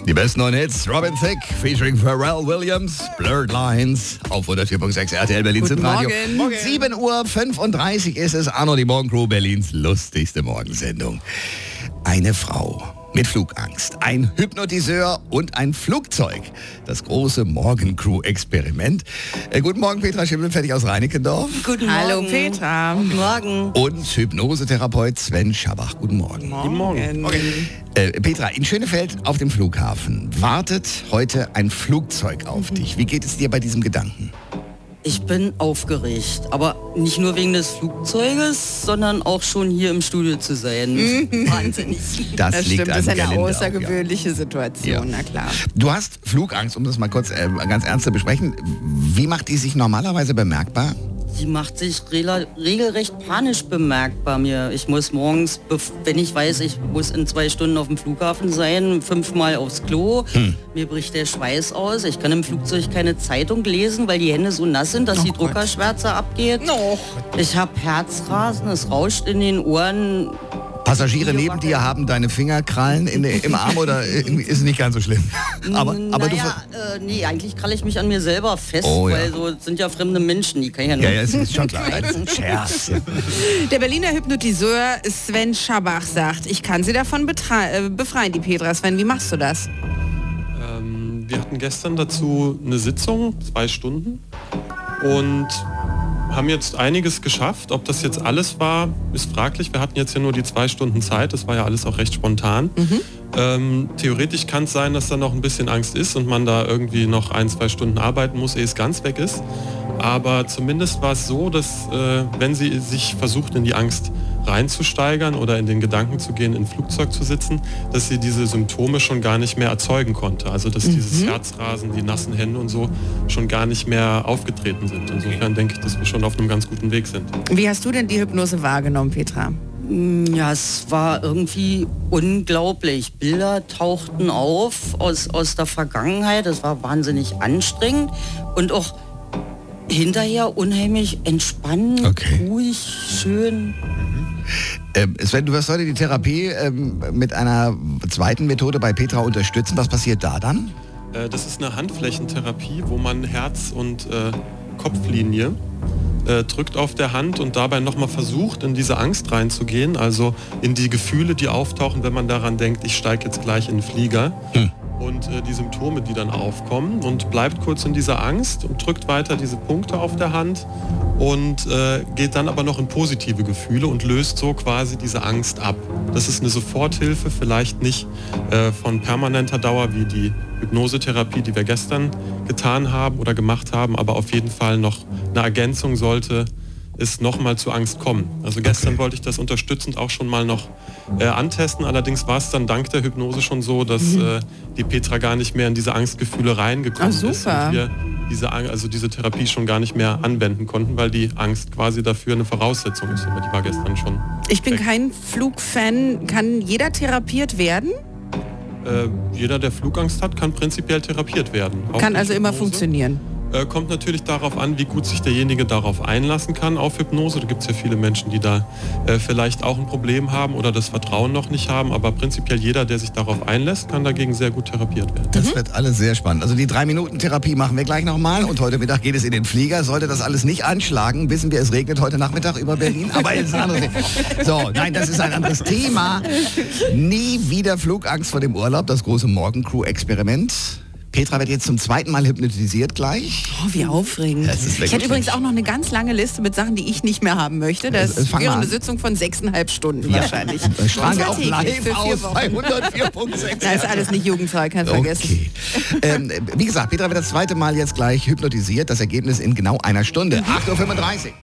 Die besten neuen Hits, Robin Thicke featuring Pharrell Williams, Blurred Lines auf 104.6 RTL Berlin Zentradio. 7:35 Uhr ist es, Arno, die Morgencrew, Berlins lustigste Morgensendung. Eine Frau mit Flugangst, ein Hypnotiseur und ein Flugzeug. Das große Morgencrew-Experiment. Guten Morgen, Petra Schimmelfettig aus Reinickendorf. Guten Morgen. Hallo Petra. Guten Morgen. Und Hypnosetherapeut Sven Schabach. Guten Morgen. Guten Morgen. Petra, in Schönefeld auf dem Flughafen wartet heute ein Flugzeug auf dich. Wie geht es dir bei diesem Gedanken? Ich bin aufgeregt, aber nicht nur wegen des Flugzeuges, sondern auch schon hier im Studio zu sein. Wahnsinnig. Das liegt stimmt, an das ist eine Gelände außergewöhnliche Situation, Ja. na klar. Du hast Flugangst, um das mal kurz ganz ernst zu besprechen. Wie macht die sich normalerweise bemerkbar? Sie macht sich regelrecht panisch bemerkbar mir. Ich muss morgens, wenn ich weiß, ich muss in 2 Stunden auf dem Flughafen sein, 5-mal aufs Klo. Mir bricht der Schweiß aus. Ich kann im Flugzeug keine Zeitung lesen, weil die Hände so nass sind, dass die Druckerschwärze abgeht. Ich habe Herzrasen, es rauscht in den Ohren. Passagiere neben dir haben deine Fingerkrallen im Arm oder ist nicht ganz so schlimm? aber Nee, eigentlich kralle ich mich an mir selber fest, Oh, ja. weil so sind ja fremde Menschen, die kann ich ja Ja, nicht. es ist schon klar. Das ist ein Scherz. Der Berliner Hypnotiseur Sven Schabach sagt, ich kann sie davon befreien, die Petra. Sven, wie machst du das? Wir hatten gestern dazu eine Sitzung, 2 Stunden, und haben jetzt einiges geschafft. Ob das jetzt alles war, ist fraglich. Wir hatten jetzt ja nur die 2 Stunden Zeit. Das war ja alles auch recht spontan. Theoretisch kann es sein, dass da noch ein bisschen Angst ist und man da irgendwie noch 1-2 Stunden arbeiten muss, ehe es ganz weg ist. Aber zumindest war es so, dass wenn sie sich versucht, in die Angst reinzusteigern oder in den Gedanken zu gehen, in ein Flugzeug zu sitzen, dass sie diese Symptome schon gar nicht mehr erzeugen konnte. Also dass dieses Herzrasen, die nassen Hände und so schon gar nicht mehr aufgetreten sind. Insofern denke ich, dass wir schon auf einem ganz guten Weg sind. Wie hast du denn die Hypnose wahrgenommen, Petra? Ja, es war irgendwie unglaublich. Bilder tauchten auf aus der Vergangenheit. Es war wahnsinnig anstrengend und auch hinterher unheimlich entspannend, ruhig, schön. Sven, du wirst heute die Therapie mit einer zweiten Methode bei Petra unterstützen. Was passiert da dann? Das ist eine Handflächentherapie, wo man Herz- und Kopflinie drückt auf der Hand und dabei nochmal versucht, in diese Angst reinzugehen, also in die Gefühle, die auftauchen, wenn man daran denkt, ich steige jetzt gleich in den Flieger. Und die Symptome, die dann aufkommen, und bleibt kurz in dieser Angst und drückt weiter diese Punkte auf der Hand und geht dann aber noch in positive Gefühle und löst so quasi diese Angst ab. Das ist eine Soforthilfe, vielleicht nicht von permanenter Dauer wie die Hypnosetherapie, die wir gestern getan haben oder gemacht haben, aber auf jeden Fall noch eine Ergänzung sollte es nochmal zu Angst kommen. Also gestern wollte ich das unterstützend auch schon mal noch antesten, allerdings war es dann dank der Hypnose schon so, dass die Petra gar nicht mehr in diese Angstgefühle reingekommen ist und wir diese Therapie schon gar nicht mehr anwenden konnten, weil die Angst quasi dafür eine Voraussetzung ist, aber die war gestern schon Ich bin weg. kein Flugfan. Kann jeder therapiert werden? Jeder, der Flugangst hat, kann prinzipiell therapiert werden. Auch Kann durch also immer Hypnose. funktionieren. Kommt natürlich darauf an, wie gut sich derjenige darauf einlassen kann, auf Hypnose. Da gibt es ja viele Menschen, die da vielleicht auch ein Problem haben oder das Vertrauen noch nicht haben. Aber prinzipiell jeder, der sich darauf einlässt, kann dagegen sehr gut therapiert werden. Das wird alles sehr spannend. Also die 3-Minuten-Therapie machen wir gleich nochmal und heute Mittag geht es in den Flieger. Sollte das alles nicht anschlagen, wissen wir, es regnet heute Nachmittag über Berlin. Aber ist ein anderes Thema. So, nein, das ist ein anderes Thema. Nie wieder Flugangst vor dem Urlaub, das große Morgencrew-Experiment. Petra wird jetzt zum 2. Mal hypnotisiert gleich. Oh, wie aufregend. Das ist Ich hätte übrigens auch noch eine ganz lange Liste mit Sachen, die ich nicht mehr haben möchte. Das fang wäre mal eine an. Sitzung von 6,5 Stunden wahrscheinlich. Das strahlen wir auch täglich live für 4 aus Wochen. bei 104.6. Das ist alles nicht jugendfrei, kein Vergessen. Okay. Wie gesagt, Petra wird das 2. Mal jetzt gleich hypnotisiert. Das Ergebnis in genau einer Stunde. 8:35 Uhr.